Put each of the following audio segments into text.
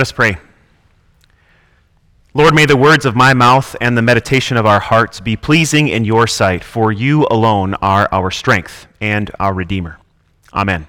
Let us pray. Lord, may the words of my mouth and the meditation of our hearts be pleasing in your sight, for you alone are our strength and our Redeemer. Amen.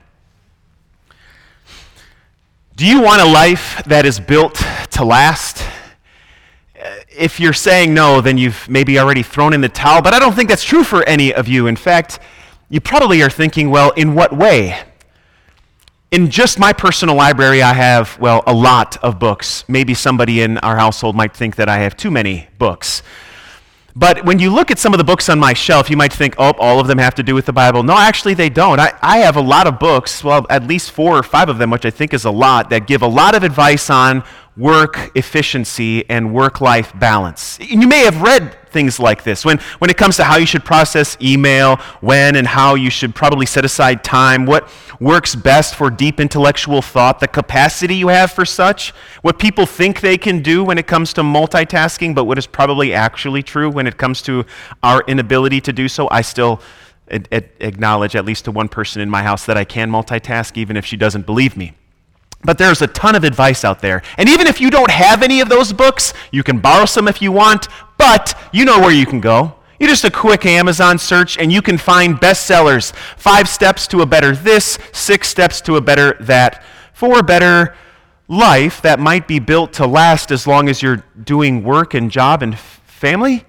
Do you want a life that is built to last? If you're saying no, then you've maybe already thrown in the towel, but I don't think that's true for any of you. In fact, you probably are thinking, well, in what way? In just my personal library, I have, a lot of books. Maybe somebody in our household might think that I have too many books. But when you look at some of the books on my shelf, you might think, all of them have to do with the Bible. No, actually they don't. I have a lot of books, at least 4 or 5 of them, which I think is a lot, that give a lot of advice on work efficiency and work-life balance. And you may have read things like this. When it comes to how you should process email, when and how you should probably set aside time, what works best for deep intellectual thought, the capacity you have for such, what people think they can do when it comes to multitasking, but what is probably actually true when it comes to our inability to do so. I still acknowledge, at least to one person in my house, that I can multitask, even if she doesn't believe me. But there's a ton of advice out there. And even if you don't have any of those books, you can borrow some if you want, but you know where you can go. You just a quick Amazon search and you can find bestsellers. 5 steps to a better this, 6 steps to a better that, for a better life that might be built to last as long as you're doing work and job and family.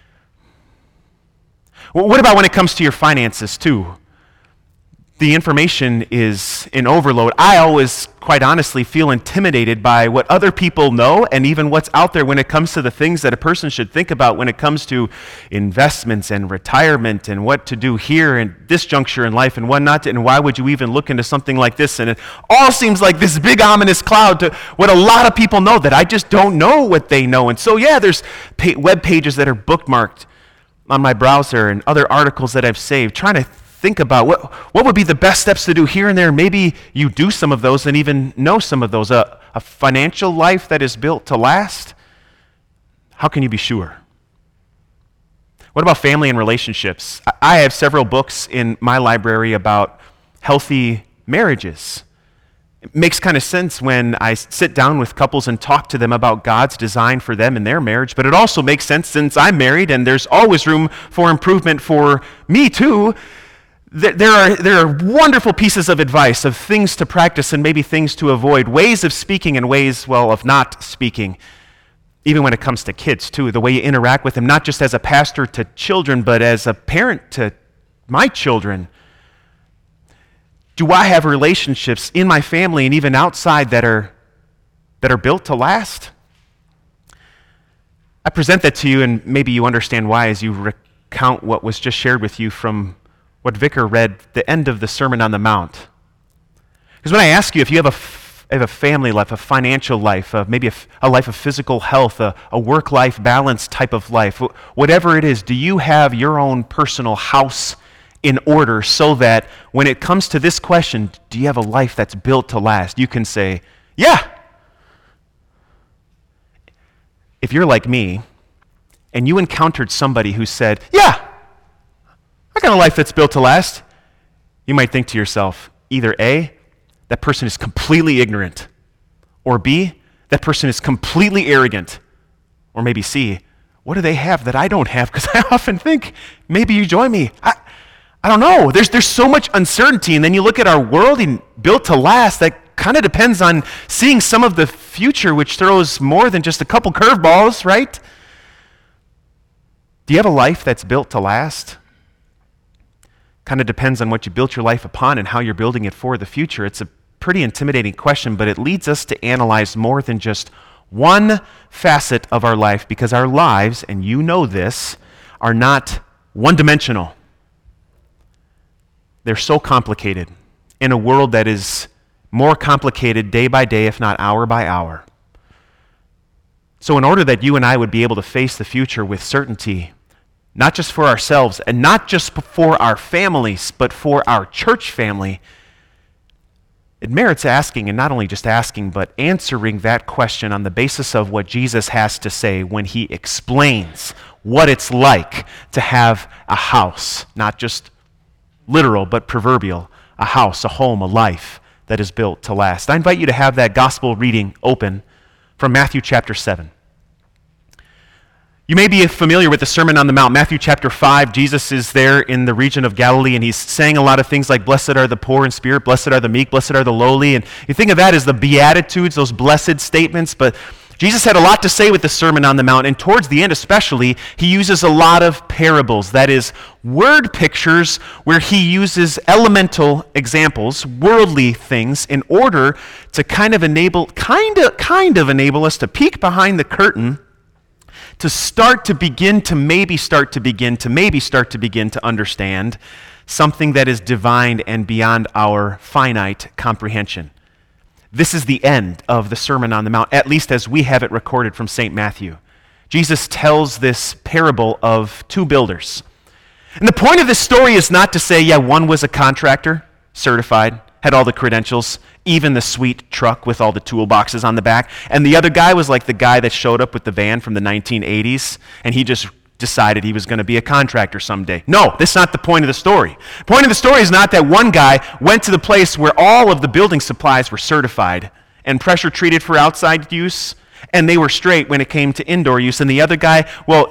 What about when it comes to your finances too? The information is in overload. I always, quite honestly, feel intimidated by what other people know and even what's out there when it comes to the things that a person should think about when it comes to investments and retirement and what to do here and this juncture in life and what not to, and why would you even look into something like this? And it all seems like this big ominous cloud to what a lot of people know that I just don't know what they know. And so, there's web pages that are bookmarked on my browser and other articles that I've saved, trying to think about what would be the best steps to do here and there. Maybe you do some of those and even know some of those. A financial life that is built to last? How can you be sure? What about family and relationships? I have several books in my library about healthy marriages. It makes kind of sense when I sit down with couples and talk to them about God's design for them and their marriage, but it also makes sense since I'm married and there's always room for improvement for me too. There are wonderful pieces of advice, of things to practice and maybe things to avoid, ways of speaking and ways, of not speaking. Even when it comes to kids, too, the way you interact with them, not just as a pastor to children, but as a parent to my children. Do I have relationships in my family and even outside that are built to last? I present that to you, and maybe you understand why as you recount what was just shared with you from what Vicar read, the end of the Sermon on the Mount. Because when I ask you if you have a family life, a financial life, maybe a life of physical health, a work-life balance type of life, whatever it is, do you have your own personal house in order so that when it comes to this question, do you have a life that's built to last, you can say, yeah. If you're like me and you encountered somebody who said, yeah, I got a life that's built to last, you might think to yourself, either A, that person is completely ignorant, or B, that person is completely arrogant, or maybe C, what do they have that I don't have? Because I often think, maybe you join me. I don't know. There's so much uncertainty, and then you look at our world and built to last, that kind of depends on seeing some of the future, which throws more than just a couple curveballs, right? Do you have a life that's built to last? Kind of depends on what you built your life upon and how you're building it for the future. It's a pretty intimidating question, but it leads us to analyze more than just one facet of our life, because our lives, and you know this, are not one-dimensional. They're so complicated in a world that is more complicated day by day, if not hour by hour. So in order that you and I would be able to face the future with certainty, not just for ourselves and not just for our families, but for our church family, it merits asking, and not only just asking, but answering that question on the basis of what Jesus has to say when he explains what it's like to have a house, not just literal, but proverbial, a house, a home, a life that is built to last. I invite you to have that gospel reading open from Matthew chapter 7. You may be familiar with the Sermon on the Mount. Matthew chapter 5, Jesus is there in the region of Galilee, and he's saying a lot of things like, blessed are the poor in spirit, blessed are the meek, blessed are the lowly. And you think of that as the Beatitudes, those blessed statements. But Jesus had a lot to say with the Sermon on the Mount, and towards the end especially, he uses a lot of parables. That is, word pictures where he uses elemental examples, worldly things, in order to kind of enable us to peek behind the curtain, to begin to understand something that is divine and beyond our finite comprehension. This is the end of the Sermon on the Mount, at least as we have it recorded from St. Matthew. Jesus tells this parable of two builders. And the point of this story is not to say, one was a contractor, certified, had all the credentials, even the sweet truck with all the toolboxes on the back. And the other guy was like the guy that showed up with the van from the 1980s, and he just decided he was going to be a contractor someday. No, that's not the point of the story. The point of the story is not that one guy went to the place where all of the building supplies were certified and pressure treated for outside use, and they were straight when it came to indoor use. And the other guy,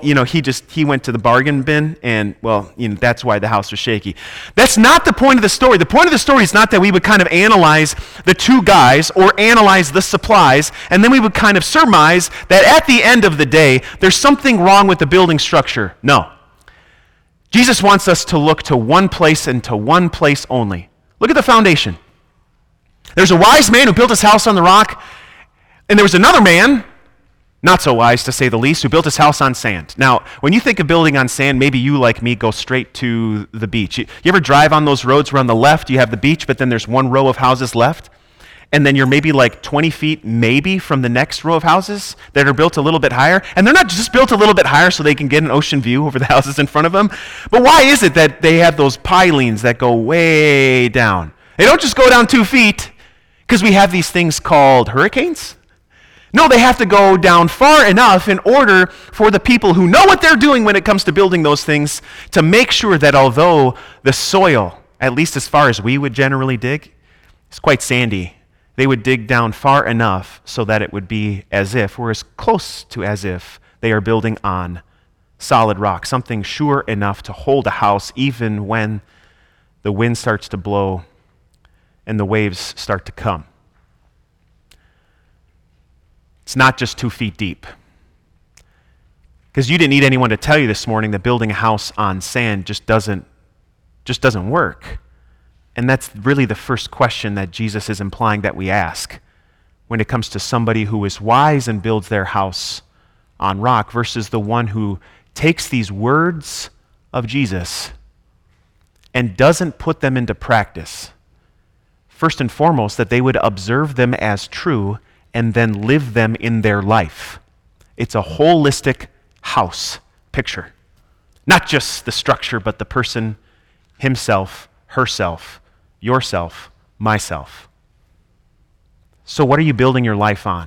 he went to the bargain bin, and, that's why the house was shaky. That's not the point of the story. The point of the story is not that we would kind of analyze the two guys or analyze the supplies, and then we would kind of surmise that at the end of the day, there's something wrong with the building structure. No. Jesus wants us to look to one place and to one place only. Look at the foundation. There's a wise man who built his house on the rock, and there was another man, not so wise to say the least, who built his house on sand. Now, when you think of building on sand, maybe you, like me, go straight to the beach. You ever drive on those roads where on the left you have the beach, but then there's one row of houses left? And then you're maybe like 20 feet maybe from the next row of houses that are built a little bit higher. And they're not just built a little bit higher so they can get an ocean view over the houses in front of them. But why is it that they have those pilings that go way down? They don't just go down 2 feet because we have these things called hurricanes. No, they have to go down far enough in order for the people who know what they're doing when it comes to building those things to make sure that although the soil, at least as far as we would generally dig, is quite sandy, they would dig down far enough so that it would be as if, or as close to as if, they are building on solid rock, something sure enough to hold a house even when the wind starts to blow and the waves start to come. It's not just 2 feet deep. Because you didn't need anyone to tell you this morning that building a house on sand just doesn't work. And that's really the first question that Jesus is implying that we ask when it comes to somebody who is wise and builds their house on rock versus the one who takes these words of Jesus and doesn't put them into practice. First and foremost, that they would observe them as true and then live them in their life. It's a holistic house picture. Not just the structure, but the person, himself, herself, yourself, myself. So what are you building your life on?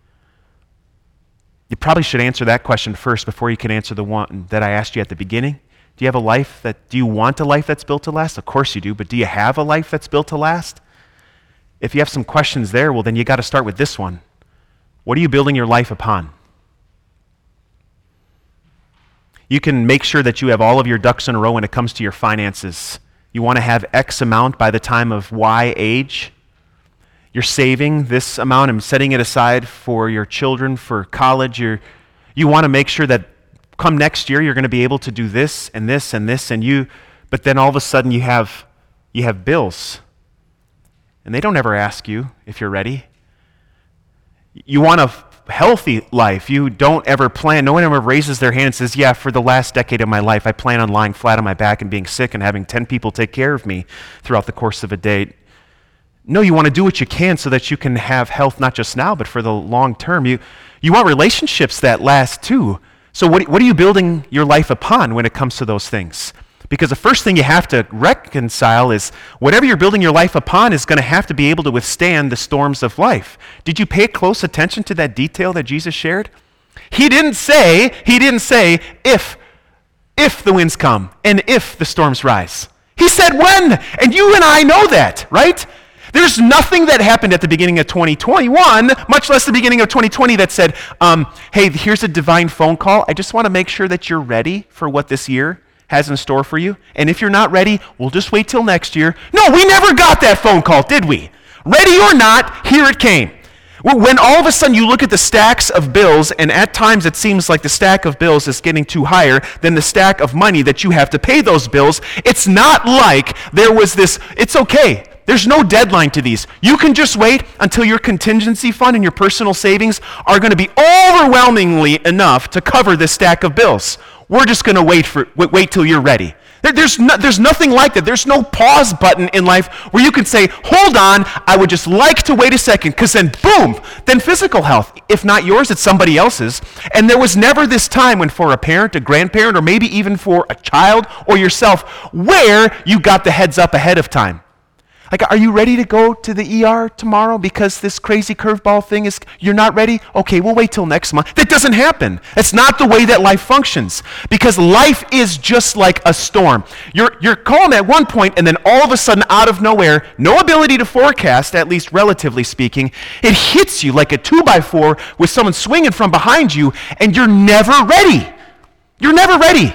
You probably should answer that question first before you can answer the one that I asked you at the beginning. Do you want a life that's built to last? Of course you do, but do you have a life that's built to last? If you have some questions there, well, then you got to start with this one. What are you building your life upon? You can make sure that you have all of your ducks in a row when it comes to your finances. You want to have X amount by the time of Y age. You're saving this amount and setting it aside for your children, for college. You want to make sure that come next year you're going to be able to do this and this and this but then all of a sudden you have bills. And they don't ever ask you if you're ready. You want a healthy life. You don't ever plan. No one ever raises their hand and says, for the last decade of my life, I plan on lying flat on my back and being sick and having 10 people take care of me throughout the course of a day. No, you want to do what you can so that you can have health not just now, but for the long term. You want relationships that last too. So what are you building your life upon when it comes to those things? Because the first thing you have to reconcile is whatever you're building your life upon is going to have to be able to withstand the storms of life. Did you pay close attention to that detail that Jesus shared? He didn't say if the winds come and if the storms rise. He said when, and you and I know that, right? There's nothing that happened at the beginning of 2021, much less the beginning of 2020, that said, hey, here's a divine phone call. I just want to make sure that you're ready for what this year has in store for you. And if you're not ready, we'll just wait till next year. No, we never got that phone call, did we? Ready or not, here it came. When all of a sudden you look at the stacks of bills, and at times it seems like the stack of bills is getting too higher than the stack of money that you have to pay those bills, it's not like there was this, it's okay. There's no deadline to these. You can just wait until your contingency fund and your personal savings are going to be overwhelmingly enough to cover this stack of bills. We're just going to wait till you're ready. There's nothing like that. There's no pause button in life where you can say, hold on, I would just like to wait a second, because then boom, then physical health, if not yours, it's somebody else's. And there was never this time when for a parent, a grandparent, or maybe even for a child or yourself, where you got the heads up ahead of time. Like, are you ready to go to the ER tomorrow because this crazy curveball thing you're not ready? Okay, we'll wait till next month. That doesn't happen. It's not the way that life functions, because life is just like a storm. You're calm at one point, and then all of a sudden, out of nowhere, no ability to forecast, at least relatively speaking, it hits you like a 2x4 with someone swinging from behind you, and you're never ready. You're never ready.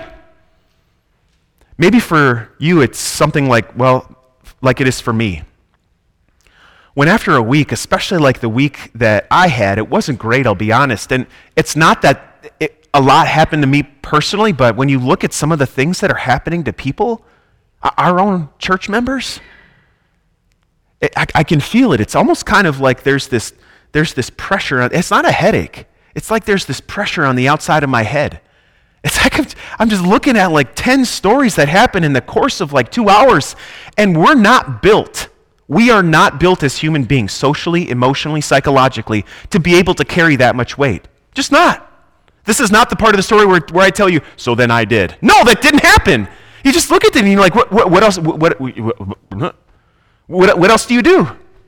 Maybe for you, it's something like it is for me. When after a week, especially like the week that I had, it wasn't great, I'll be honest. And it's not that a lot happened to me personally, but when you look at some of the things that are happening to people, our own church members, I can feel it. It's almost kind of like there's this pressure. It's not a headache. It's like there's this pressure on the outside of my head. It's like I'm just looking at like 10 stories that happen in the course of like 2 hours, and we're not built. We are not built as human beings, socially, emotionally, psychologically, to be able to carry that much weight. Just not. This is not the part of the story where I tell you, so then I did. No, that didn't happen. You just look at it and you're like, what else? What else do you do?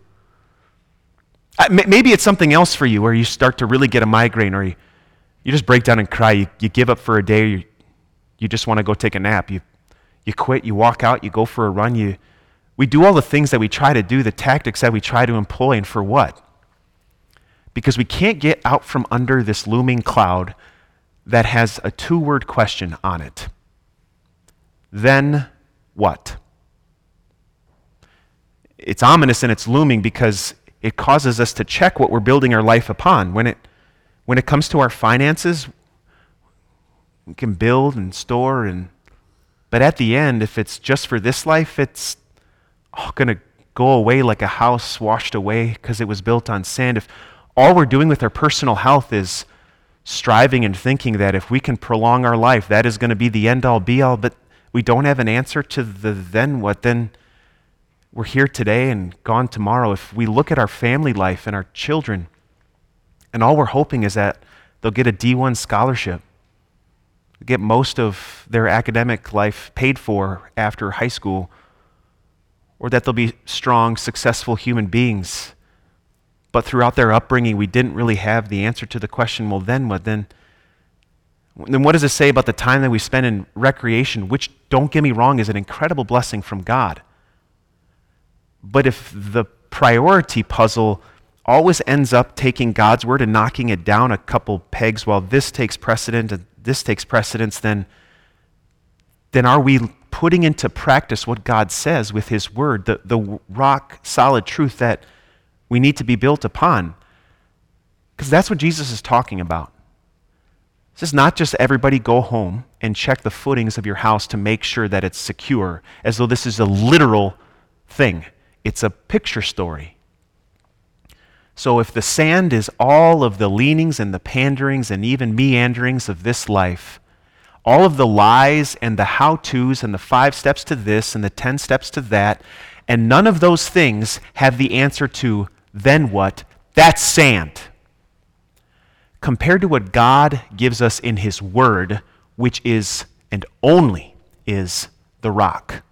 Maybe it's something else for you where you start to really get a migraine, or you just break down and cry. You give up for a day. You just want to go take a nap. You quit. You walk out. You go for a run. We do all the things that we try to do, the tactics that we try to employ, and for what? Because we can't get out from under this looming cloud that has a 2-word question on it. Then what? It's ominous and it's looming because it causes us to check what we're building our life upon. When it comes to our finances, we can build and store, but at the end, if it's just for this life, it's all going to go away like a house washed away because it was built on sand. If all we're doing with our personal health is striving and thinking that if we can prolong our life, that is going to be the end-all, be-all, but we don't have an answer to the then what, then we're here today and gone tomorrow. If we look at our family life and our children, and all we're hoping is that they'll get a D1 scholarship, get most of their academic life paid for after high school, or that they'll be strong, successful human beings. But throughout their upbringing, we didn't really have the answer to the question, well, then what? Then what does it say about the time that we spend in recreation, which, don't get me wrong, is an incredible blessing from God. But if the priority puzzle always ends up taking God's word and knocking it down a couple pegs while this takes precedent and this takes precedence, then are we putting into practice what God says with his word, the rock solid truth that we need to be built upon? Because that's what Jesus is talking about. This is not just everybody go home and check the footings of your house to make sure that it's secure, as though this is a literal thing. It's a picture story. So if the sand is all of the leanings and the panderings and even meanderings of this life, all of the lies and the how-tos and the 5 steps to this and the 10 steps to that, and none of those things have the answer to then what, that's sand. Compared to what God gives us in his word, which is and only is the rock.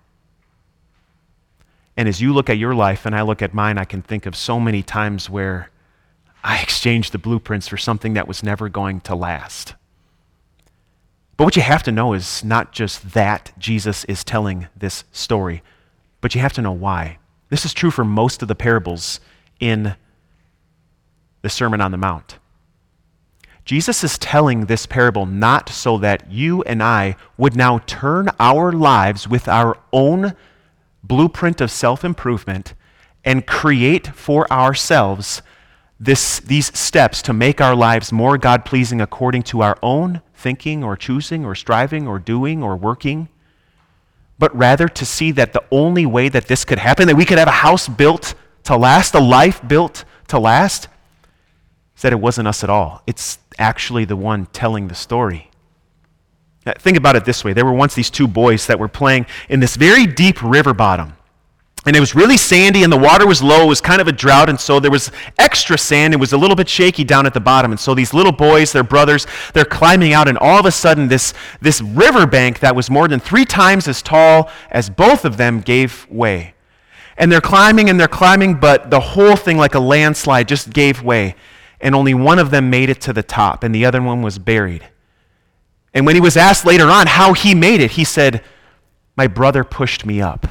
And as you look at your life and I look at mine, I can think of so many times where I exchanged the blueprints for something that was never going to last. But what you have to know is not just that Jesus is telling this story, but you have to know why. This is true for most of the parables in the Sermon on the Mount. Jesus is telling this parable not so that you and I would now turn our lives with our own blueprint of self-improvement and create for ourselves these steps to make our lives more God-pleasing according to our own thinking or choosing or striving or doing or working, but rather to see that the only way that this could happen, that we could have a house built to last, a life built to last, is that it wasn't us at all. It's actually the one telling the story. Now, think about it this way. There were once these two boys that were playing in this very deep river bottom. And it was really sandy, and the water was low. It was kind of a drought, and so there was extra sand. It was a little bit shaky down at the bottom. And so these little boys, their brothers, they're climbing out, and all of a sudden this riverbank that was more than 3 times as tall as both of them gave way. And they're climbing, but the whole thing, like a landslide, just gave way. And only one of them made it to the top, and the other one was buried. And when he was asked later on how he made it, he said, "My brother pushed me up."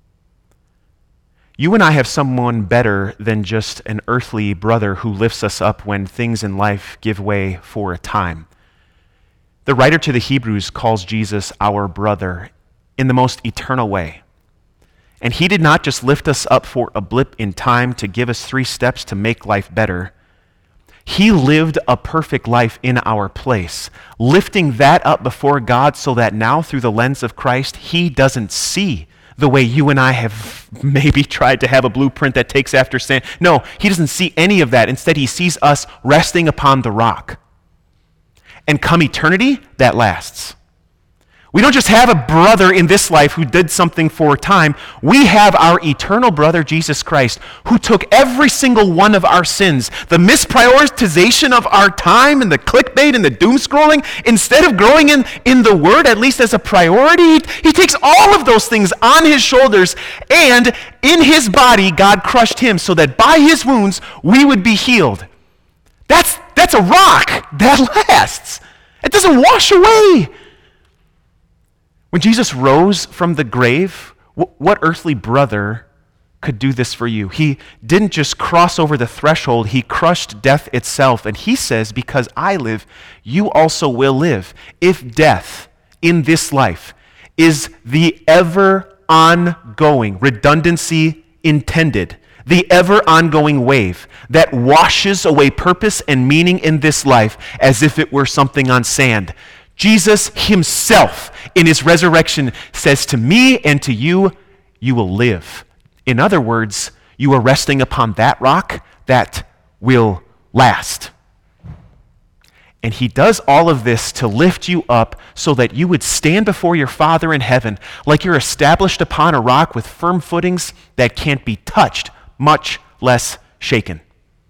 You and I have someone better than just an earthly brother who lifts us up when things in life give way for a time. The writer to the Hebrews calls Jesus our brother in the most eternal way. And he did not just lift us up for a blip in time to give us 3 steps to make life better. He lived a perfect life in our place, lifting that up before God so that now through the lens of Christ, he doesn't see the way you and I have maybe tried to have a blueprint that takes after sand. No, he doesn't see any of that. Instead, he sees us resting upon the rock. And come eternity, that lasts. We don't just have a brother in this life who did something for a time. We have our eternal brother, Jesus Christ, who took every single one of our sins, the misprioritization of our time and the clickbait and the doom scrolling. Instead of growing in the Word, at least as a priority, he takes all of those things on his shoulders, and in his body, God crushed him so that by his wounds, we would be healed. That's a rock that lasts. It doesn't wash away. When Jesus rose from the grave, what earthly brother could do this for you? He didn't just cross over the threshold, he crushed death itself. And he says, because I live, you also will live. If death in this life is the ever ongoing, redundancy intended, the ever ongoing wave that washes away purpose and meaning in this life as if it were something on sand, Jesus himself in his resurrection says to me and to you, you will live. In other words, you are resting upon that rock that will last. And he does all of this to lift you up so that you would stand before your Father in heaven like you're established upon a rock with firm footings that can't be touched, much less shaken.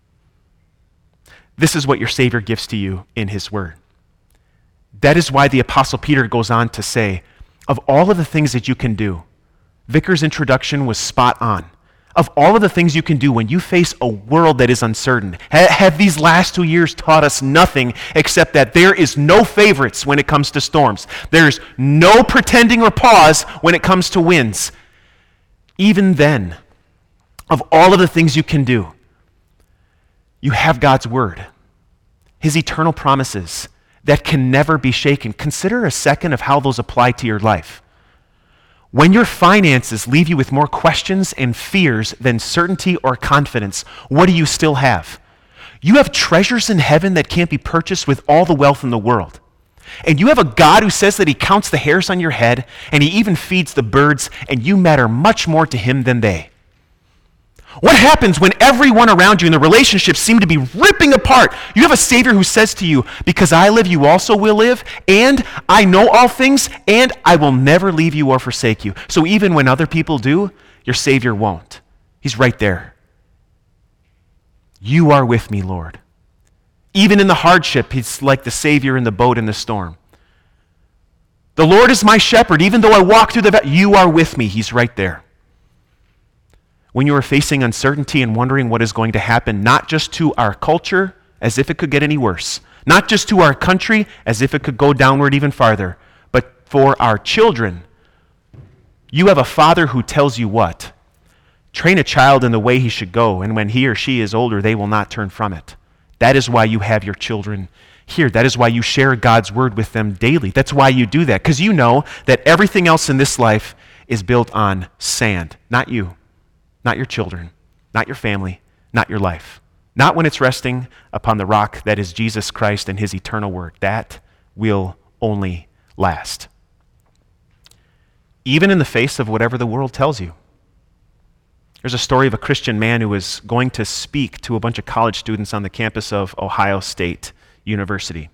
This is what your Savior gives to you in his word. That is why the Apostle Peter goes on to say, of all of the things that you can do, Vicar's introduction was spot on. Of all of the things you can do when you face a world that is uncertain, have these last 2 years taught us nothing except that there is no favorites when it comes to storms. There's no pretending or pause when it comes to winds. Even then, of all of the things you can do, you have God's word, his eternal promises, that can never be shaken. Consider a second of how those apply to your life. When your finances leave you with more questions and fears than certainty or confidence, what do you still have? You have treasures in heaven that can't be purchased with all the wealth in the world. And you have a God who says that he counts the hairs on your head, and he even feeds the birds, and you matter much more to him than they. What happens when everyone around you in the relationships seem to be ripping apart? You have a Savior who says to you, because I live, you also will live, and I know all things, and I will never leave you or forsake you. So even when other people do, your Savior won't. He's right there. You are with me, Lord. Even in the hardship, he's like the Savior in the boat in the storm. The Lord is my shepherd. Even though I walk through the valley, you are with me. He's right there. When you are facing uncertainty and wondering what is going to happen, not just to our culture, as if it could get any worse, not just to our country, as if it could go downward even farther, but for our children, you have a Father who tells you what? Train a child in the way he should go, and when he or she is older, they will not turn from it. That is why you have your children here. That is why you share God's word with them daily. That's why you do that, because you know that everything else in this life is built on sand. Not you, not your children, not your family, not your life. Not when it's resting upon the rock that is Jesus Christ and his eternal word. That will only last. Even in the face of whatever the world tells you. There's a story of a Christian man who was going to speak to a bunch of college students on the campus of Ohio State University.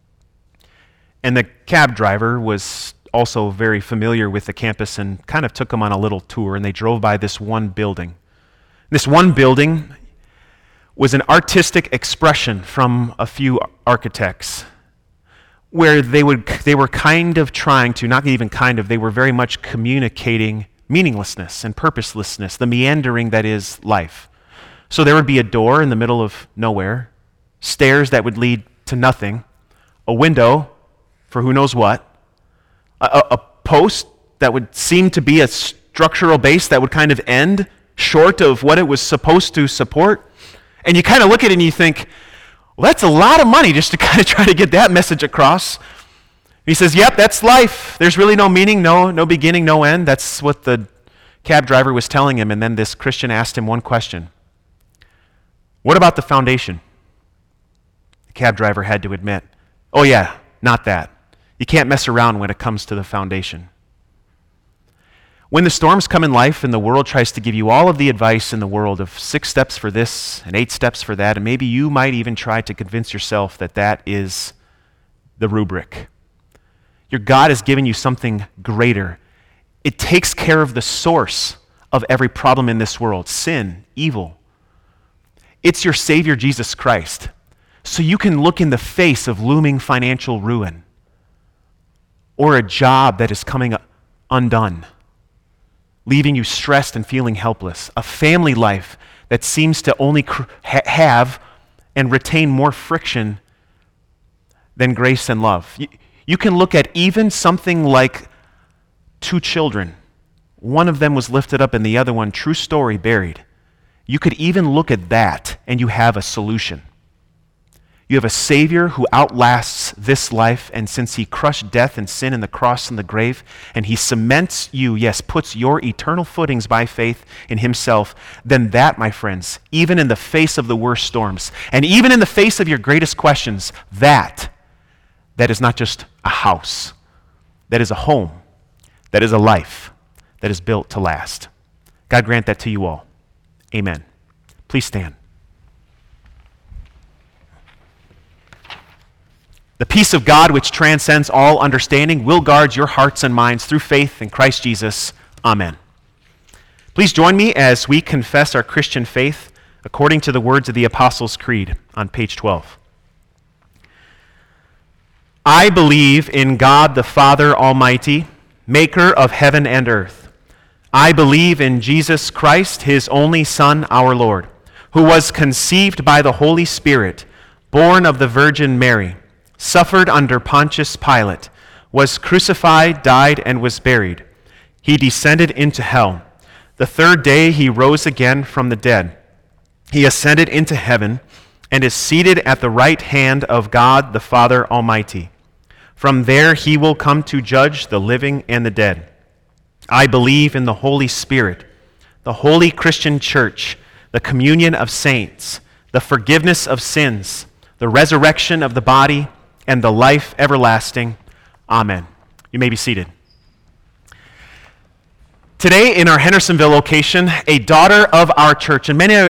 And the cab driver was also very familiar with the campus and kind of took him on a little tour, and they drove by this one building. This one building was an artistic expression from a few architects where they were kind of trying to, not even kind of, they were very much communicating meaninglessness and purposelessness, the meandering that is life. So there would be a door in the middle of nowhere, stairs that would lead to nothing, a window for who knows what, a post that would seem to be a structural base that would kind of end short of what it was supposed to support. And you kind of look at it and you think, well, that's a lot of money just to kind of try to get that message across. He says, yep, that's life. There's really no meaning, no beginning, no end. That's what the cab driver was telling him. And then this Christian asked him one question. What about the foundation? The cab driver had to admit, oh yeah, not that. You can't mess around when it comes to the foundation. When the storms come in life and the world tries to give you all of the advice in the world of 6 steps for this and 8 steps for that, and maybe you might even try to convince yourself that that is the rubric. Your God has given you something greater. It takes care of the source of every problem in this world, sin, evil. It's your Savior, Jesus Christ. So you can look in the face of looming financial ruin or a job that is coming undone, leaving you stressed and feeling helpless, a family life that seems to only have and retain more friction than grace and love. You can look at even something like 2 children. One of them was lifted up and the other one, true story, buried. You could even look at that and you have a solution. You have a Savior who outlasts this life, and since he crushed death and sin in the cross and the grave, and he cements you, yes, puts your eternal footings by faith in himself, then that, my friends, even in the face of the worst storms, and even in the face of your greatest questions, that is not just a house. That is a home. That is a life that is built to last. God grant that to you all. Amen. Please stand. The peace of God, which transcends all understanding, will guard your hearts and minds through faith in Christ Jesus. Amen. Please join me as we confess our Christian faith according to the words of the Apostles' Creed on page 12. I believe in God the Father Almighty, maker of heaven and earth. I believe in Jesus Christ, his only Son, our Lord, who was conceived by the Holy Spirit, born of the Virgin Mary, suffered under Pontius Pilate, was crucified, died, and was buried. He descended into hell. The 3rd day he rose again from the dead. He ascended into heaven and is seated at the right hand of God the Father Almighty. From there he will come to judge the living and the dead. I believe in the Holy Spirit, the holy Christian church, the communion of saints, the forgiveness of sins, the resurrection of the body, and the life everlasting. Amen. You may be seated. Today in our Hendersonville location, a daughter of our church, and